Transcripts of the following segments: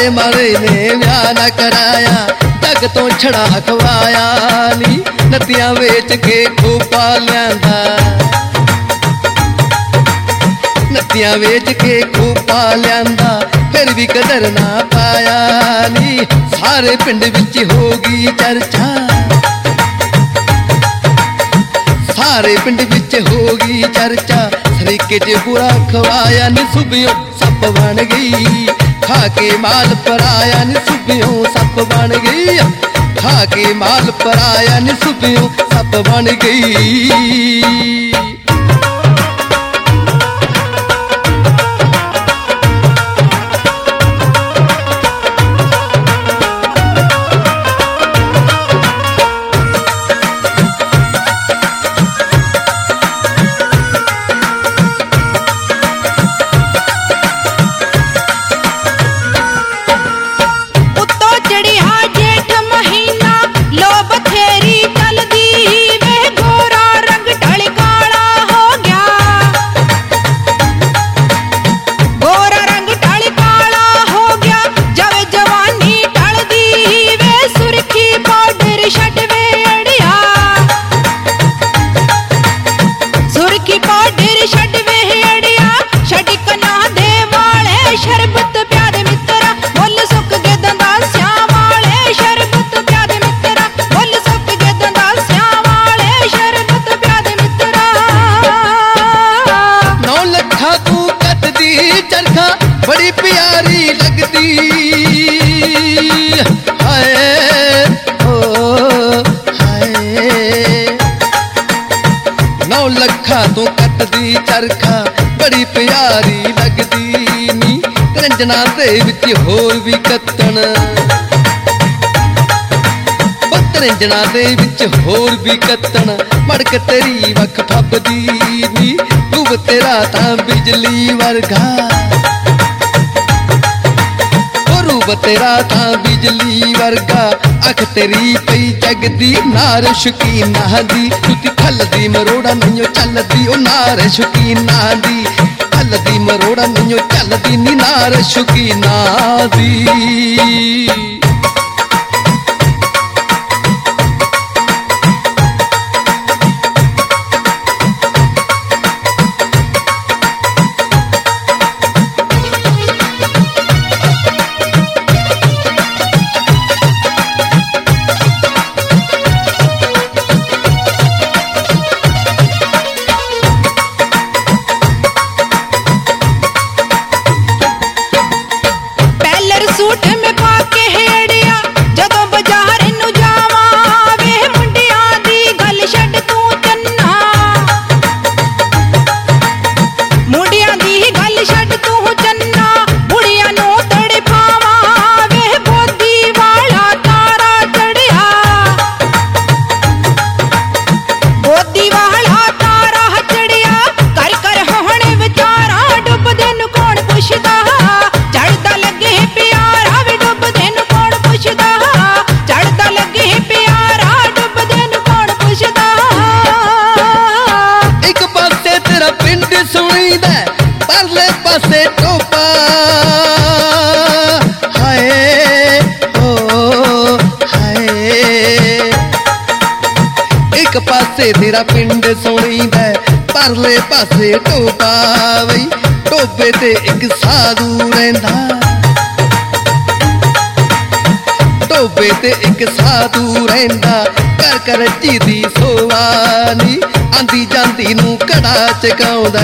मारे ने विआह ना कराया, जग तो छड़ा खवाया नी, नदियां वेच के खोपा लियांदा, नदियां वेच के खोपा लियांदा, फिर भी कदर ना पाया नी, सारे पिंड विच होगी चर्चा, सारे पिंड विच होगी चर्चा, सरीके च बुरा खवाया नी, सुबियों सप बन गई, खा के माल पराया नी, सुबियों सप बन गई, खा के माल पराया नी, सुबियों सप बन गई। बड़ी प्यारी लगदी हाय ओ हाय, 9 लखा तू कटदी चरखा, बड़ी प्यारी लगदी नी, रंजना दे विच होर भी कत्तन, रंजना दे विच होर भी कत्तन, मड़क तेरी वख फबदी नी, रूप तेरा तां बिजली वर्गा, रूप तेरा तां बिजली वर्गा, अख तेरी पई जगदी, नार शकीना दी, तुती खलदी मरोड़ा नहीं चलदी, ओ नार शकीना दी, खलदी मरोड़ा नहीं चलदी नी, नार शकीना दी। सूट में पाके हेड़िया जदों बाजार नू जावा, वे मुंडिया दी गल छड़ तू चन्ना, मुंडिया दी गल छड़ तू चन्ना, बुढ़िया नू तड़फावा, वे बोदी वाला तारा चढ़िया, बोदी वाला तारा चढ़िया, कर कर होने विचारा, डुबदे नू कौन पुछदा, चढ़दा लगे प्यारा वे डुबदे नू कौन पुछदा, चढ़दा लगे प्यारा डुबदे नू कौन पुछदा। एक पासे तेरा पिंड सुणीदा, परले पासे टोपा हाय ओ हाय, एक पासे तेरा पिंड सुणीदा, परले पासे टोपा वई, टोबे ते एक साधु रहिंदा, टोबे ते एक साधु रहिंदा, कर कर चीदी सोवानी, आंदी जांदी नू कड़ा चकाउंदा,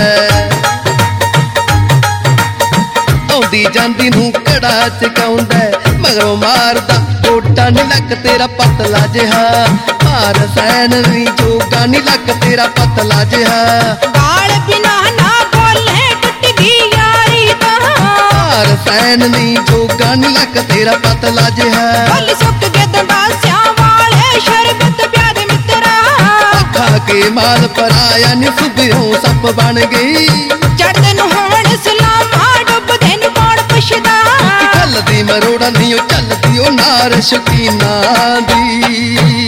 आंदी जांदी नू कड़ा चकाउंदा, मगरों मारदा गोटा नी लक तेरा पतला जिहा, मार सैन नी जोगा नी लक तेरा पतला जिहा, गाल बिना ना बोले टुट गई यारी दा, मार सैन नी जोगा नी लक तेरा पतला जिहा, बल सुक के दंदासिया वाले शरबत प्यादे मित्रा, खा के माल पराया नी, सुबियों सप बन गई, चढ़दे नू होण सलामा, डुबदे नू कौन पुछदा, खलदी मरोड़ा नहीं चलदी, ओ नार शकीना दी।